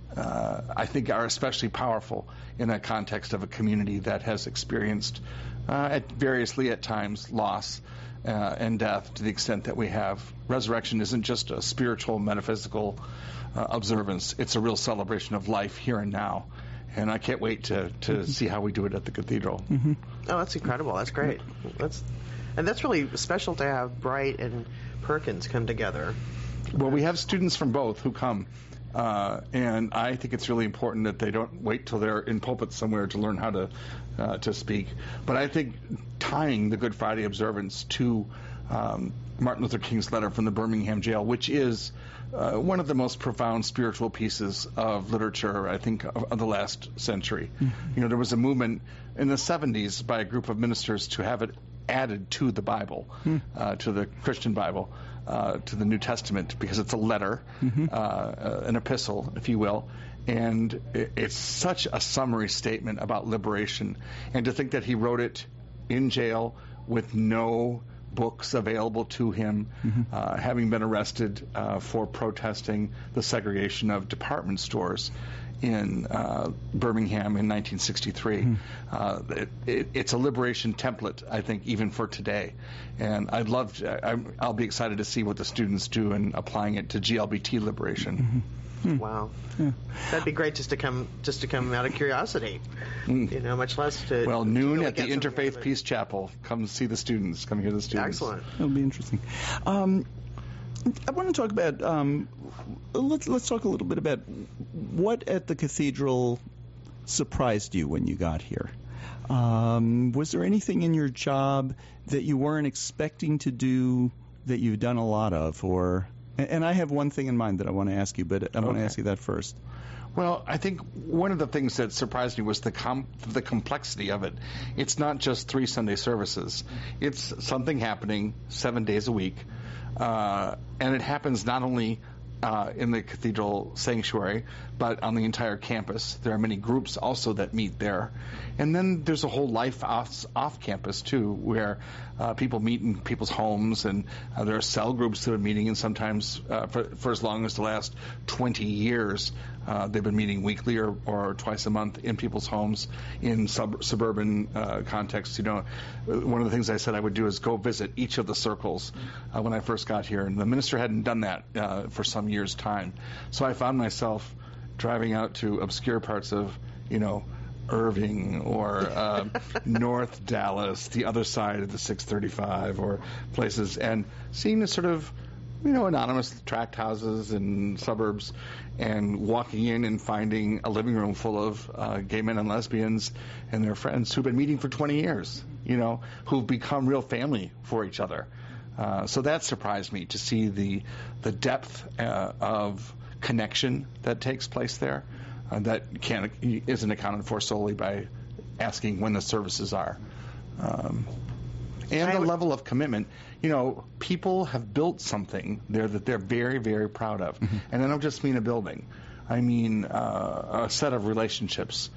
uh, I think are especially powerful in that context of a community that has experienced, uh, at variously at times, loss. Uh, and death to the extent that we have. Resurrection isn't just a spiritual, metaphysical uh, observance. It's a real celebration of life here and now. And I can't wait to, to mm-hmm. see how we do it at the Cathedral. Mm-hmm. Oh, that's incredible. That's great. That's And that's really special to have Bright and Perkins come together. Well, we have students from both who come. Uh, and I think it's really important that they don't wait till they're in pulpit somewhere to learn how to uh, to speak. But I think tying the Good Friday observance to um, Martin Luther King's letter from the Birmingham jail, which is uh, one of the most profound spiritual pieces of literature, I think, of, of the last century. Mm-hmm. You know, there was a movement in the seventies by a group of ministers to have it added to the Bible, mm. uh, to the Christian Bible. Uh, to the New Testament, because it's a letter, mm-hmm. uh, uh, an epistle, if you will, and it, it's such a summary statement about liberation. And to think that he wrote it in jail with no books available to him, mm-hmm. uh, having been arrested uh, for protesting the segregation of department stores in uh, Birmingham in nineteen sixty-three. Mm. Uh, it, it, it's a liberation template, I think, even for today. And I'd love to, I, I'll be excited to see what the students do in applying it to G L B T liberation. Mm-hmm. Mm. Wow. Yeah. That'd be great just to come just to come out of curiosity. Mm. You know, much less to... Well, noon really at the Interfaith Peace Chapel. Come see the students. Come hear the students. Excellent. It'll be interesting. Um, I want to talk about, um, let's let's talk a little bit about what at the Cathedral surprised you when you got here. Um, was there anything in your job that you weren't expecting to do that you've done a lot of? Or, and I have one thing in mind that I want to ask you, but I want to ask you that first. Well, I think one of the things that surprised me was the com- the complexity of it. It's not just three Sunday services. It's something happening seven days a week. Uh, and it happens not only uh, in the Cathedral Sanctuary, but on the entire campus. There are many groups also that meet there. And then there's a whole life off, off campus, too, where uh, people meet in people's homes, and uh, there are cell groups that are meeting, and sometimes uh, for, for as long as the last twenty years, uh, they've been meeting weekly or, or twice a month in people's homes in sub, suburban uh, contexts. You know, one of the things I said I would do is go visit each of the circles uh, when I first got here, and the minister hadn't done that uh, for some years' time. So I found myself driving out to obscure parts of, you know, Irving or uh, North Dallas, the other side of the six thirty-five, or places, and seeing the sort of, you know, anonymous tract houses in suburbs, and walking in and finding a living room full of uh, gay men and lesbians and their friends who've been meeting for twenty years, you know, who've become real family for each other. Uh, so that surprised me to see the the depth uh, of connection that takes place there. Uh, that can't, isn't accounted for solely by asking when the services are. Um, and the level of commitment. You know, people have built something there that they're very, very proud of. Mm-hmm. And I don't just mean a building. I mean uh, a set of relationships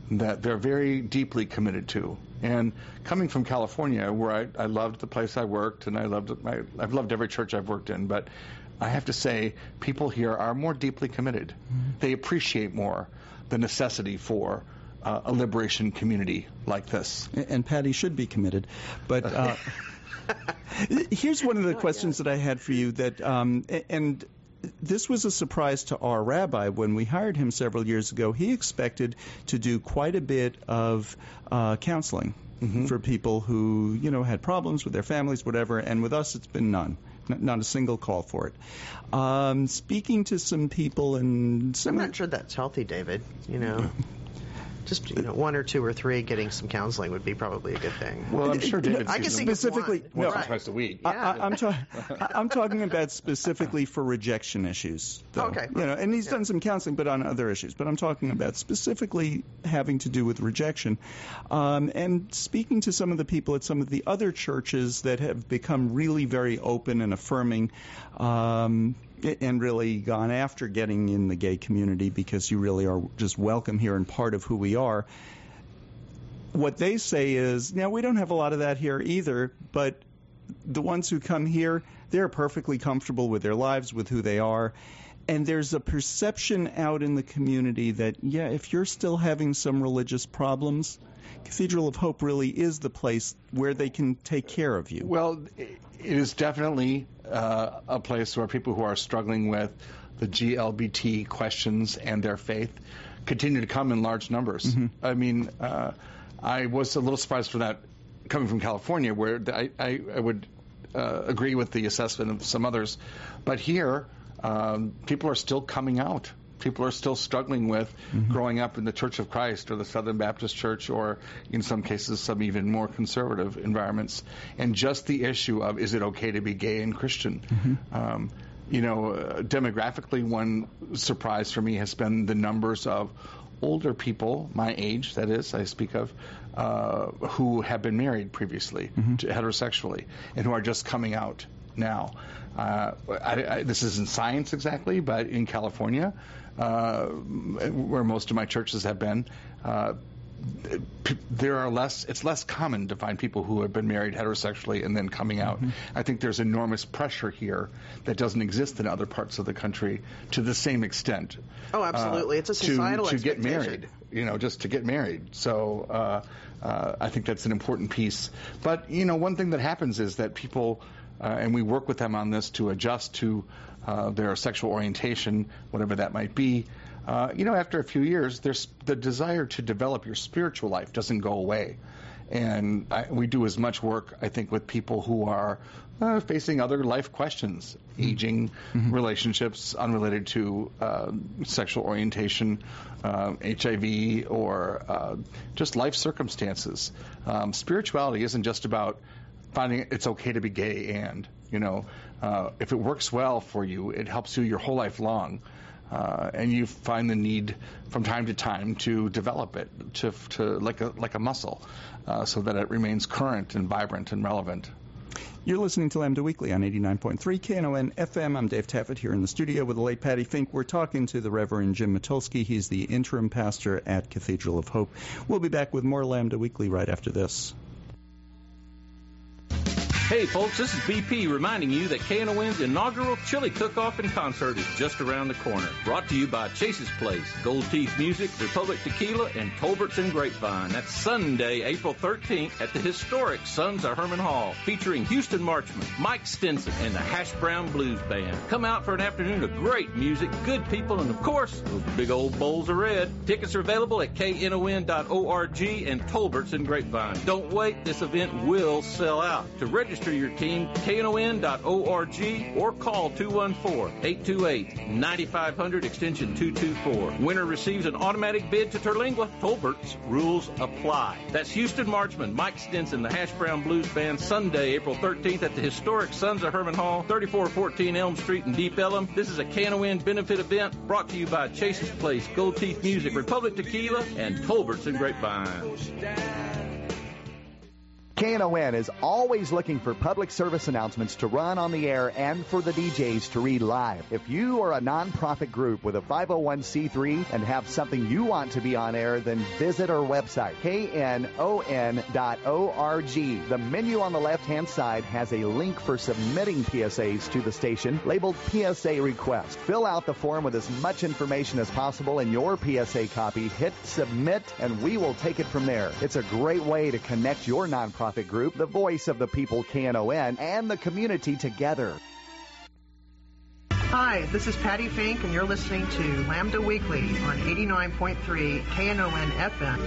that they're very deeply committed to. And coming from California, where I, I loved the place I worked, and I loved my, I've loved every church I've worked in, but I have to say, people here are more deeply committed. Mm-hmm. They appreciate more the necessity for uh, a liberation community like this. And, and Patty should be committed. But uh, here's one of the Not questions yet. that I had for you that, um, and this was a surprise to our rabbi when we hired him several years ago. He expected to do quite a bit of uh, counseling mm-hmm. for people who, you know, had problems with their families, whatever, and with us it's been none. N- not a single call for it. Um, speaking to some people and some... I'm not sure that's healthy, David. You know, just you know, one or two or three getting some counseling would be probably a good thing. Well, I'm sure David I can sees see them specifically- one. once no. or twice a week. I, I, I'm, ta- I- I'm talking about specifically for rejection issues. Though. Okay. You know, and he's Yeah. done some counseling, but on other issues. But I'm talking about specifically having to do with rejection. Um, and speaking to some of the people at some of the other churches that have become really very open and affirming, um, and really gone after getting in the gay community because you really are just welcome here and part of who we are. What they say is, now we don't have a lot of that here either, but the ones who come here, they're perfectly comfortable with their lives, with who they are. And there's a perception out in the community that, yeah, if you're still having some religious problems, Cathedral of Hope really is the place where they can take care of you. Well, it is definitely uh, a place where people who are struggling with the G L B T questions and their faith continue to come in large numbers. Mm-hmm. I mean, uh, I was a little surprised for that coming from California, where I, I, I would uh, agree with the assessment of some others. But here, um, people are still coming out. People are still struggling with mm-hmm. growing up in the Church of Christ or the Southern Baptist Church, or in some cases some even more conservative environments. And just the issue of, is it okay to be gay and Christian? Mm-hmm. Um, you know, uh, demographically, one surprise for me has been the numbers of older people, my age, that is, I speak of, uh, who have been married previously mm-hmm. to heterosexually and who are just coming out now. Uh, I, I, this isn't science exactly, but in California, uh, where most of my churches have been, uh, there are less. It's less common to find people who have been married heterosexually and then coming out. Mm-hmm. I think there's enormous pressure here that doesn't exist in other parts of the country to the same extent. Oh, absolutely! Uh, it's a societal to, to get expectation. married. You know, just to get married. So uh, uh, I think that's an important piece. But you know, one thing that happens is that people. Uh, and we work with them on this to adjust to uh, their sexual orientation, whatever that might be. Uh, you know, after a few years, there's the desire to develop your spiritual life doesn't go away. And I, we do as much work, I think, with people who are uh, facing other life questions, mm-hmm. aging, mm-hmm. relationships unrelated to uh, sexual orientation, uh, H I V, or uh, just life circumstances. Um, spirituality isn't just about finding it's okay to be gay, and you know, uh, if it works well for you, it helps you your whole life long, uh, and you find the need from time to time to develop it to, to like a like a muscle, uh, so that it remains current and vibrant and relevant. You're listening to Lambda Weekly on eighty-nine point three K N O N F M. I'm Dave Taffet here in the studio with the late Patty Fink. We're talking to the Reverend Jim Matulski. He's the interim pastor at Cathedral of Hope. We'll be back with more Lambda Weekly right after this. Hey folks, this is B P reminding you that K N O N's inaugural Chili Cook-Off and Concert is just around the corner. Brought to you by Chase's Place, Gold Teeth Music, Republic Tequila, and Tolbert's and Grapevine. That's Sunday, April thirteenth at the historic Sons of Herman Hall, featuring Houston Marchman, Mike Stinson, and the Hash Brown Blues Band. Come out for an afternoon of great music, good people, and of course, those big old bowls of red. Tickets are available at K N O N dot org and Tolbert's and Grapevine. Don't wait, this event will sell out. To register your team, K N O N dot org or call two one four, eight two eight, nine five zero zero extension two two four. Winner receives an automatic bid to Terlingua. Tolbert's rules apply. That's Houston Marchman, Mike Stinson, the Hash Brown Blues Band, Sunday, April thirteenth at the historic Sons of Herman Hall, thirty-four fourteen Elm Street in Deep Ellum. This is a K N O N benefit event brought to you by Chase's Place, Gold Teeth Music, Republic Tequila, and Tolbert's and Grapevine. K N O N is always looking for public service announcements to run on the air and for the D Js to read live. If you are a nonprofit group with a five oh one c three and have something you want to be on air, then visit our website, K N O N dot org. The menu on the left-hand side has a link for submitting P S As to the station labeled P S A Request. Fill out the form with as much information as possible in your P S A copy, hit submit, and we will take it from there. It's a great way to connect your nonprofit group, the voice of the people, K N O N, and the community together. Hi, this is Patty Fink, and you're listening to Lambda Weekly on eighty-nine point three K N O N F M.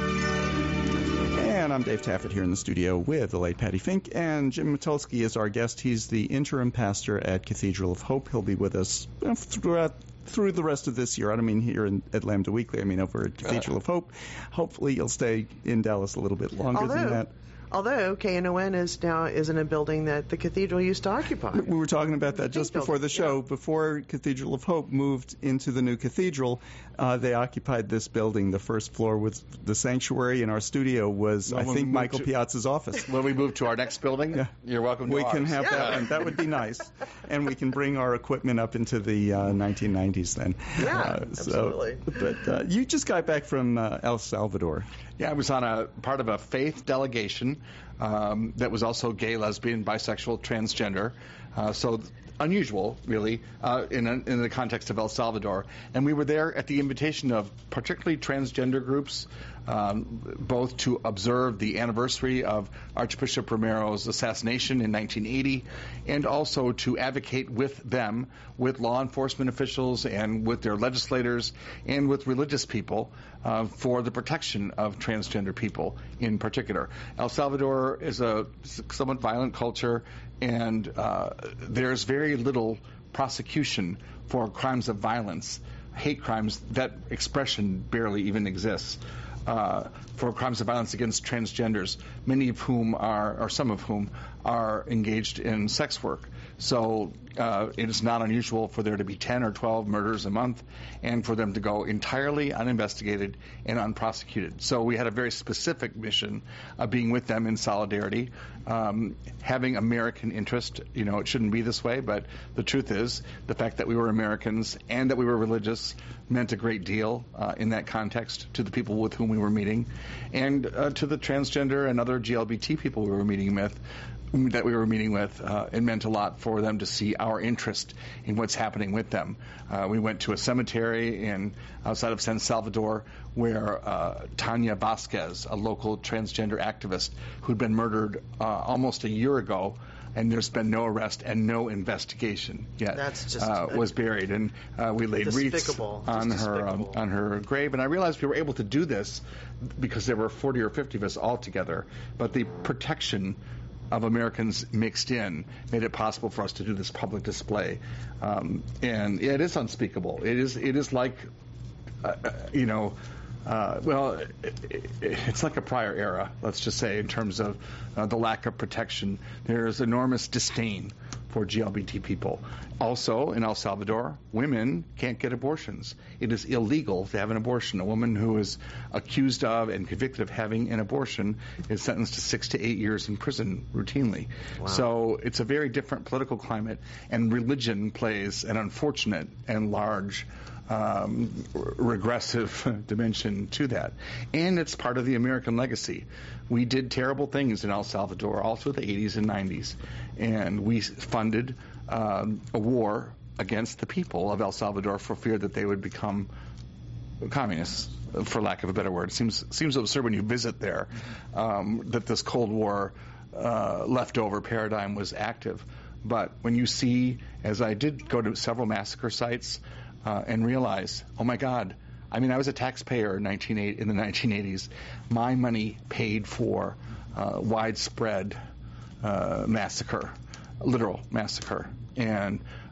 And I'm Dave Taffet here in the studio with the late Patty Fink, and Jim Matulski is our guest. He's the interim pastor at Cathedral of Hope. He'll be with us throughout through the rest of this year. I don't mean here in, at Lambda Weekly. I mean over at Cathedral of Hope. Hopefully you'll stay in Dallas a little bit longer Although, than that. Although K N O N is now is in a building that the cathedral used to occupy. We were talking about that just before the show. Yeah. Before Cathedral of Hope moved into the new cathedral, uh, they occupied this building. The first floor was the sanctuary, and our studio was, Well, I think, Michael to, Piazza's office. When we move to our next building, yeah. you're welcome to We ours. can have Yeah. that one. That would be nice. And we can bring our equipment up into the uh, nineteen nineties then. Yeah, uh, so, absolutely. But uh, you just got back from uh, El Salvador. Yeah, I was on a part of a faith delegation um, that was also gay, lesbian, bisexual, transgender. Uh, so unusual, really, uh, in, a, in the context of El Salvador. And we were there at the invitation of particularly transgender groups, um, both to observe the anniversary of Archbishop Romero's assassination in nineteen eighty, and also to advocate with them, with law enforcement officials and with their legislators and with religious people uh, for the protection of transgender people in particular. El Salvador is a somewhat violent culture, and uh, there's very little prosecution for crimes of violence, hate crimes. That expression barely even exists. Uh, for crimes of violence against transgenders, many of whom are, or some of whom, are engaged in sex work. So uh, it is not unusual for there to be ten or twelve murders a month, and for them to go entirely uninvestigated and unprosecuted. So we had a very specific mission of being with them in solidarity, um, having American interest. You know, it shouldn't be this way, but the truth is the fact that we were Americans and that we were religious meant a great deal uh, in that context to the people with whom we were meeting, and uh, to the transgender and other G L B T people we were meeting with. that we were meeting with, uh, it meant a lot for them to see our interest in what's happening with them. Uh, we went to a cemetery in outside of San Salvador where uh, Tanya Vasquez, a local transgender activist who'd been murdered uh, almost a year ago, and there's been no arrest and no investigation yet. That's just uh, was buried, and uh, we laid wreaths despicable. on Just her um, despicable. on her grave. And I realized we were able to do this because there were forty or fifty of us all together. But the protection of Americans mixed in made it possible for us to do this public display, um, and it is unspeakable. It is it is like, uh, you know. Uh, well, it, it, it's like a prior era, let's just say, in terms of uh, the lack of protection. There's enormous disdain for G L B T people. Also, in El Salvador, women can't get abortions. It is illegal to have an abortion. A woman who is accused of and convicted of having an abortion is sentenced to six to eight years in prison routinely. Wow. So it's a very different political climate, and religion plays an unfortunate and large Um, regressive dimension to that. And it's part of the American legacy. We did terrible things in El Salvador all through the eighties and nineties, and we funded um, a war against the people of El Salvador for fear that they would become communists, for lack of a better word. It seems, seems absurd when you visit there um, that this Cold War uh, leftover paradigm was active. But when you see, as I did go to several massacre sites, Uh, and realize, oh my God, I mean, I was a taxpayer in, nineteen eighty, in the nineteen eighties. My money paid for uh, widespread uh, massacre, literal massacre. And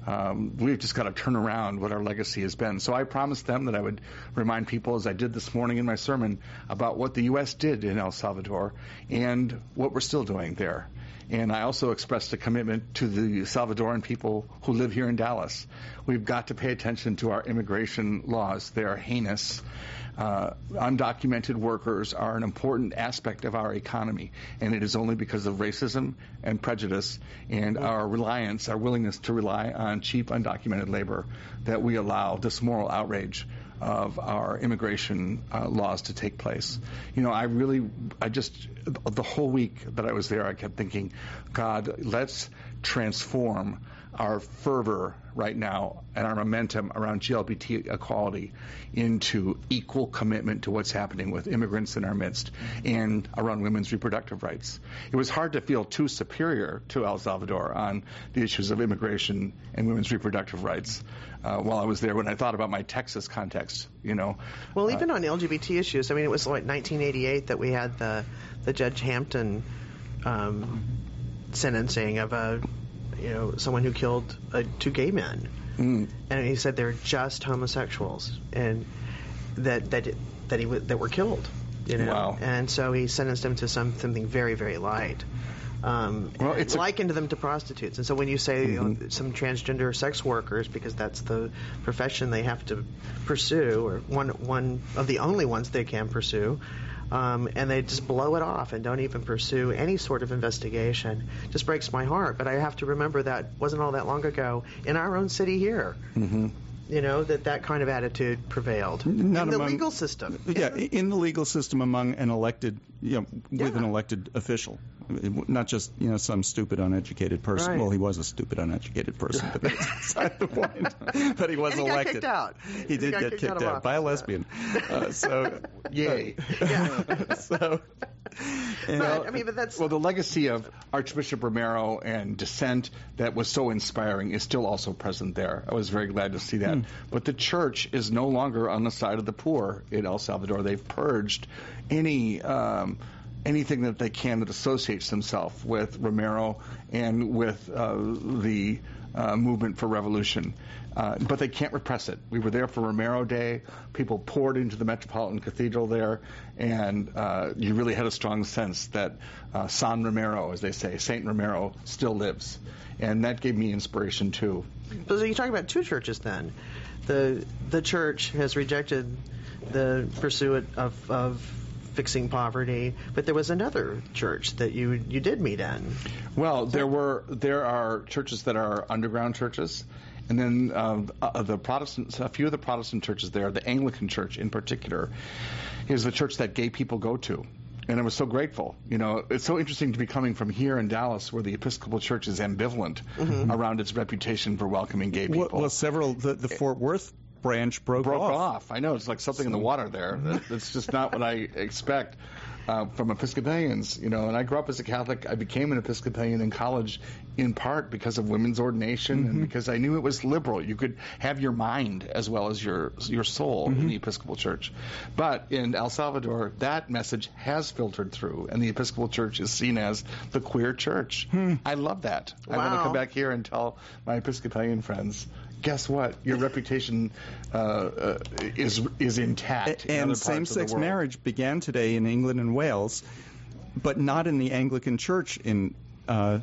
Um, we've just got to turn around what our legacy has been. So I promised them that I would remind people, as I did this morning in my sermon, about what the U S did in El Salvador and what we're still doing there. And I also expressed a commitment to the Salvadoran people who live here in Dallas. We've got to pay attention to our immigration laws. They are heinous. Uh, undocumented workers are an important aspect of our economy, and it is only because of racism and prejudice and our reliance, our willingness to rely on cheap undocumented labor that we allow this moral outrage of our immigration uh, laws to take place. You know, I really, I just, the whole week that I was there, I kept thinking, God, let's transform our fervor right now and our momentum around G L B T equality into equal commitment to what's happening with immigrants in our midst and around women's reproductive rights. It was hard to feel too superior to El Salvador on the issues of immigration and women's reproductive rights uh, while I was there when I thought about my Texas context, you know. Well, even uh, on L G B T issues, I mean, it was like nineteen eighty-eight that we had the, the Judge Hampton um, sentencing of a you know, someone who killed uh, two gay men, mm. and he said they're just homosexuals, and that that that he that were killed, you know. Wow. And so he sentenced them to some, something very very light. Um, well, it's likened a, them to prostitutes. And so when you say mm-hmm. you know, some transgender sex workers, because that's the profession they have to pursue, or one one of the only ones they can pursue. Um, and they just blow it off and don't even pursue any sort of investigation. Just breaks my heart. But I have to remember that wasn't all that long ago in our own city here. Mm-hmm. You know, that that kind of attitude prevailed Not in the among, legal system. Yeah, in the legal system among an elected, you know, with yeah. an elected official. Not just, you know, some stupid, uneducated person. Right. Well, he was a stupid, uneducated person, but that's beside the point. But he was and he elected. Got kicked out. He did he get kicked, kicked out, out, out by a lesbian. Uh, so, yay. Yeah. so, and, but, I mean, but that's well, the legacy of Archbishop Romero and dissent that was so inspiring is still also present there. I was very glad to see that. Hmm. But the church is no longer on the side of the poor in El Salvador. They've purged any um, anything that they can that associates themselves with Romero and with uh, the uh, movement for revolution. Uh, but they can't repress it. We were there for Romero Day. People poured into the Metropolitan Cathedral there, and uh, you really had a strong sense that uh, San Romero, as they say, Saint Romero, still lives. And that gave me inspiration, too. So you're talking about two churches, then. The the church has rejected the pursuit of, of fixing poverty, but there was another church that you you did meet in. Well, there were there are churches that are underground churches. And then uh, uh, the Protestants, a few of the Protestant churches there, the Anglican Church in particular, is the church that gay people go to. And I was so grateful. You know, it's so interesting to be coming from here in Dallas, where the Episcopal Church is ambivalent mm-hmm. around its reputation for welcoming gay people. Well, well several, the, the Fort Worth branch broke, broke off. off. I know, it's like something so. in the water there. That's just not what I expect. Uh, from Episcopalians, you know, and I grew up as a Catholic. I became an Episcopalian in college in part because of women's ordination mm-hmm. and because I knew it was liberal. You could have your mind as well as your your soul mm-hmm. in the Episcopal Church. But in El Salvador, that message has filtered through, and the Episcopal Church is seen as the queer church. Hmm. I love that. Wow. I want to come back here and tell my Episcopalian friends, guess what? Your reputation uh, uh, is is intact. And, and same-sex marriage began today in England and Wales, but not in the Anglican Church in uh,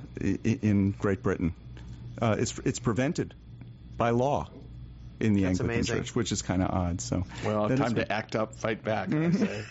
in Great Britain. Uh, it's it's prevented by law in the That's Anglican amazing. Church, which is kind of odd. So, well, time to act up, fight back. I say.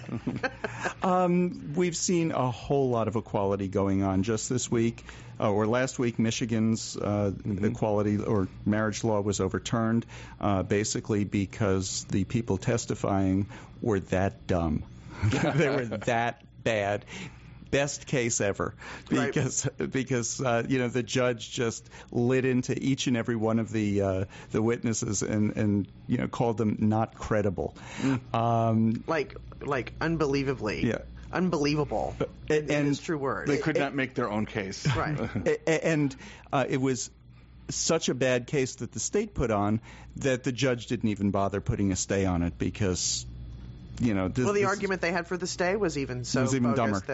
um, we've seen a whole lot of equality going on just this week. Uh, or last week, Michigan's uh, mm-hmm. equality or marriage law was overturned, uh, basically because the people testifying were that dumb. They were that bad. Best case ever, because right. because uh, you know the judge just lit into each and every one of the uh, the witnesses and, and you know called them not credible, mm. um, like like unbelievably. Yeah. Unbelievable, and, in his true words. They could not make their own case. Right. And uh, it was such a bad case that the state put on that the judge didn't even bother putting a stay on it because, you know. This, well, the this argument they had for the stay was even so was even bogus dumber. that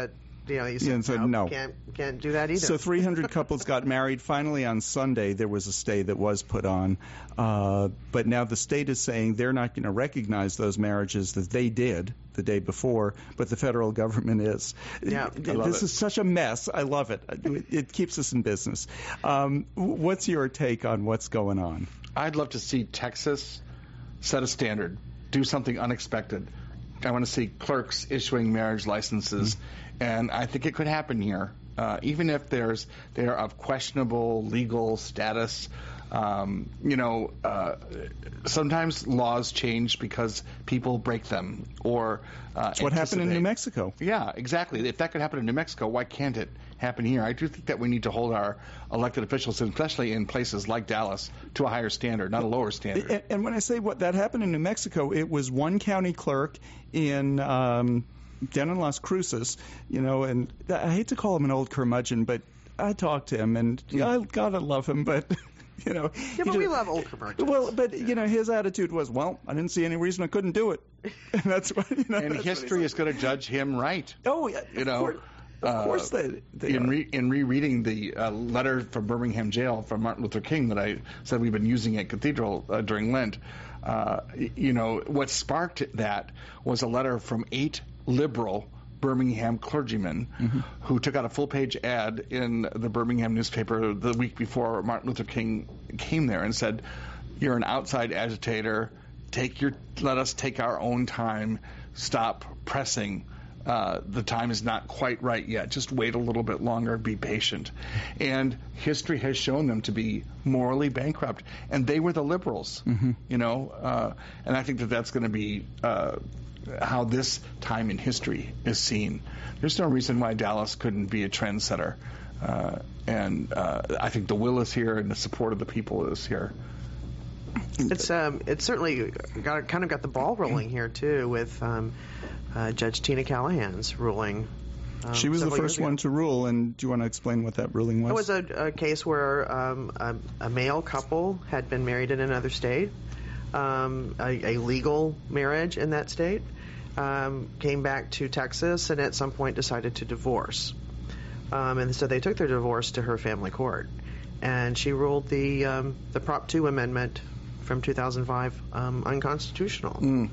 You know, he Yeah, and said, said no, no. can't can't do that either. So three hundred couples got married. Finally, on Sunday, there was a stay that was put on. Uh, but now the state is saying they're not going to recognize those marriages that they did the day before, but the federal government is. Yeah, Th- I love this it. is such a mess. I love it. It, it keeps us in business. Um, what's your take on what's going on? I'd love to see Texas set a standard, do something unexpected. I want to see clerks issuing marriage licenses, mm-hmm. and I think it could happen here. Uh, even if there's they're of questionable legal status, um, you know, uh, sometimes laws change because people break them. Or uh, It's what happened in New Mexico. Yeah, exactly. If that could happen in New Mexico, why can't it happen here? I do think that we need to hold our elected officials, especially in places like Dallas, to a higher standard, not a lower standard. And, and when I say what that happened in New Mexico, it was one county clerk in um, down in Las Cruces, you know, and I hate to call him an old curmudgeon, but I talked to him, and I gotta love him, but. You know, yeah, but we love old curmudgeons. Well, but you know, his attitude was, well, I didn't see any reason I couldn't do it, and that's what. You know, and that's history what is going to judge him right. Oh, yeah, you of know. Course. Of Uh, course they, they in, are. re, in rereading the uh, letter from Birmingham jail from Martin Luther King that I said we've been using at Cathedral uh, during Lent, uh, you know, what sparked that was a letter from eight liberal Birmingham clergymen mm-hmm. who took out a full-page ad in the Birmingham newspaper the week before Martin Luther King came there and said, "You're an outside agitator. Take your, let us take our own time. Stop pressing. Uh, the time is not quite right yet. Just wait a little bit longer. Be patient." And history has shown them to be morally bankrupt, and they were the liberals, mm-hmm. you know. Uh, and I think that that's going to be uh, how this time in history is seen. There's no reason why Dallas couldn't be a trendsetter, uh, and uh, I think the will is here, and the support of the people is here. It's um, it's certainly got kind of got the ball rolling here too with. Um, Uh, Judge Tina Callahan's ruling. Um, she was the first one to rule, and do you want to explain what that ruling was? It was a, a case where um, a, a male couple had been married in another state, um, a, a legal marriage in that state, um, came back to Texas, and at some point decided to divorce. Um, and so they took their divorce to her family court, and she ruled the um, the Prop two amendment from two thousand five um, unconstitutional. Mm.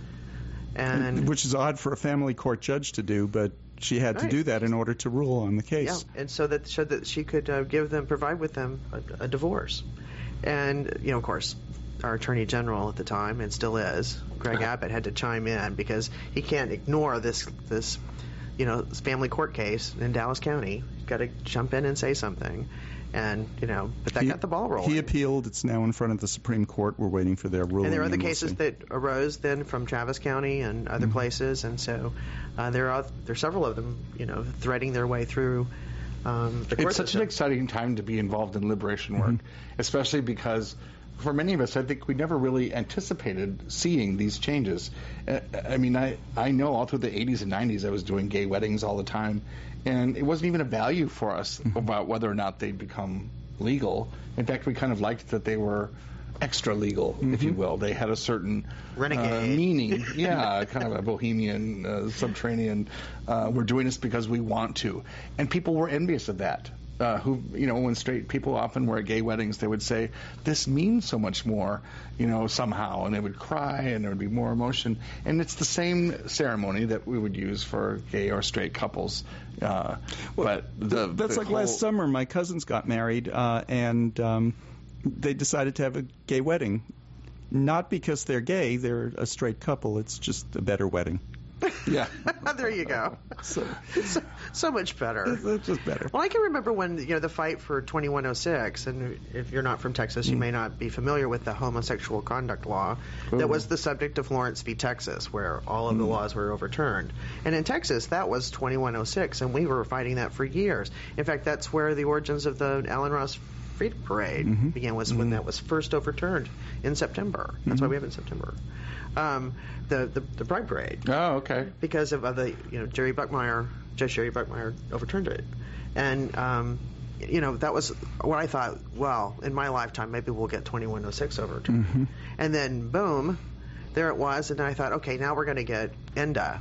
And which is odd for a family court judge to do, but she had right. to do that in order to rule on the case. Yeah, and so that so that she could uh, give them, provide with them a, a divorce. And you know, of course, our Attorney General at the time, and still is, Greg Abbott, had to chime in because he can't ignore this this you know family court case in Dallas County. He's got to jump in and say something. And, you know, but that he, got the ball rolling. He appealed. It's now in front of the Supreme Court. We're waiting for their ruling. And there are other we'll cases see. that arose then from Travis County and other mm-hmm. places. And so uh, there are there are several of them, you know, threading their way through um, the court It's such system. an exciting time to be involved in liberation work, mm-hmm. especially because for many of us, I think we never really anticipated seeing these changes. Uh, I mean, I, I know all through the eighties and nineties I was doing gay weddings all the time, and it wasn't even a value for us mm-hmm. about whether or not they'd become legal. In fact, we kind of liked that they were extra legal, mm-hmm. if you will. They had a certain renegade uh, meaning. Yeah, kind of a bohemian, uh, subterranean. Uh, we're doing this because we want to. And people were envious of that. Uh, who, you know, when straight people often were at gay weddings, they would say, this means so much more, you know, somehow. And they would cry and there would be more emotion. And it's the same ceremony that we would use for gay or straight couples. Uh, well, but the, That's the like whole... last summer. My cousins got married, uh, and um, they decided to have a gay wedding. Not because they're gay, they're a straight couple. It's just a better wedding. Yeah. There you go. So, so, so much better. It's just better. Well, I can remember when, you know, the fight for twenty-one oh six, and if you're not from Texas, you mm. may not be familiar with the homosexual conduct law Ooh. that was the subject of Lawrence v. Texas, where all of mm. the laws were overturned. And in Texas, that was twenty-one oh six, and we were fighting that for years. In fact, that's where the origins of the Allen Ross Freedom Parade mm-hmm. began, was mm-hmm. when that was first overturned in September. That's mm-hmm. why we have it in September. Um, the, the the Bride Parade. Oh, okay. Because of, of the, you know, Jerry Buckmeyer, Judge Jerry Buckmeyer overturned it. And, um, you know, that was what I thought, well, in my lifetime, maybe we'll get twenty-one oh six overturned. Mm-hmm. And then, boom, there it was. And I thought, okay, now we're going to get ENDA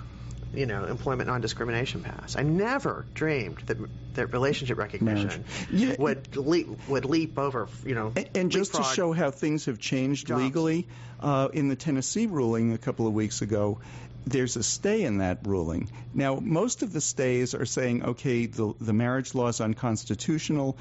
you know, employment non-discrimination passed. I never dreamed that that relationship recognition yeah. would leap, would leap over, you know. And, and just to show how things have changed jobs. legally, uh, in the Tennessee ruling a couple of weeks ago, there's a stay in that ruling. Now, most of the stays are saying, okay, the, the marriage law is unconstitutional,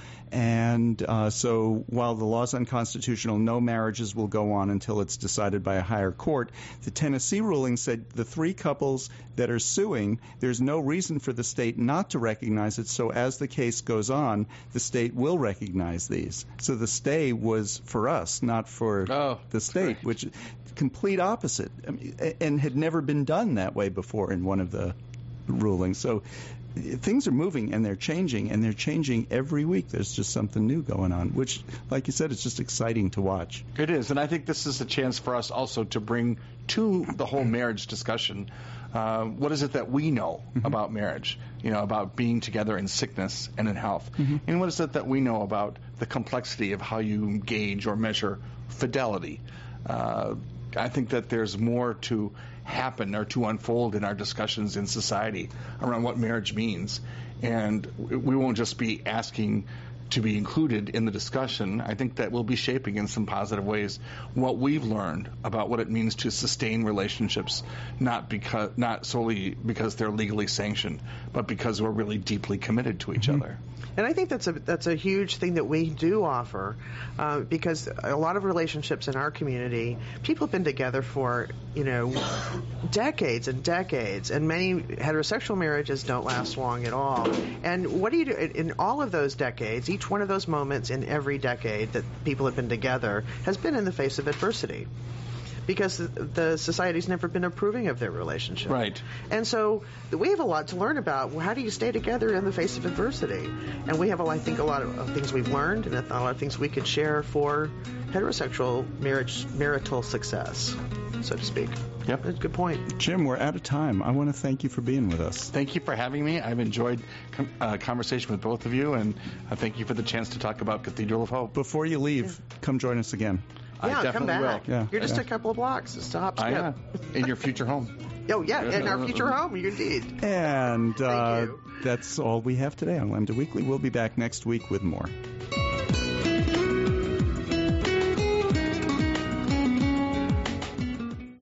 and uh, so while the law is unconstitutional, no marriages will go on until it's decided by a higher court. The Tennessee ruling said the three couples that are suing, there's no reason for the state not to recognize it, so as the case goes on, the state will recognize these. So the stay was for us, not for oh, the state, right. which is complete opposite, I mean, and had never been done that way before in one of the rulings. So things are moving and they're changing, and they're changing every week. There's just something new going on, which, like you said, it's just exciting to watch. It is, and I think this is a chance for us also to bring to the whole marriage discussion, uh, what is it that we know mm-hmm. about marriage, you know, about being together in sickness and in health, mm-hmm. and what is it that we know about the complexity of how you gauge or measure fidelity. Uh, I think that there's more to happen or to unfold in our discussions in society around what marriage means. And we won't just be asking to be included in the discussion. I think that we'll be shaping in some positive ways what we've learned about what it means to sustain relationships, not because not solely because they're legally sanctioned, but because we're really deeply committed to each mm-hmm. other. And I think that's a that's a huge thing that we do offer, uh, because a lot of relationships in our community, people have been together for, you know, decades and decades, and many heterosexual marriages don't last long at all. And what do you do in all of those decades? Each one of those moments in every decade that people have been together has been in the face of adversity, because the society's never been approving of their relationship. Right. And so we have a lot to learn about. How do you stay together in the face of adversity? And we have, a, I think, a lot of, of things we've learned, and a lot of things we could share for heterosexual marriage, marital success, so to speak. Yep. That's a good point. Jim, we're out of time. I want to thank you for being with us. Thank you for having me. I've enjoyed com- uh, conversation with both of you, and uh, thank you for the chance to talk about Cathedral of Hope. Before you leave, yeah. come join us again. Yeah, I definitely come back. will. Yeah, You're just yeah. a couple of blocks. Stop, skip. I am. In your future home. Oh, yeah, in our future home, you indeed. And uh, you. that's all we have today on Lambda Weekly. We'll be back next week with more.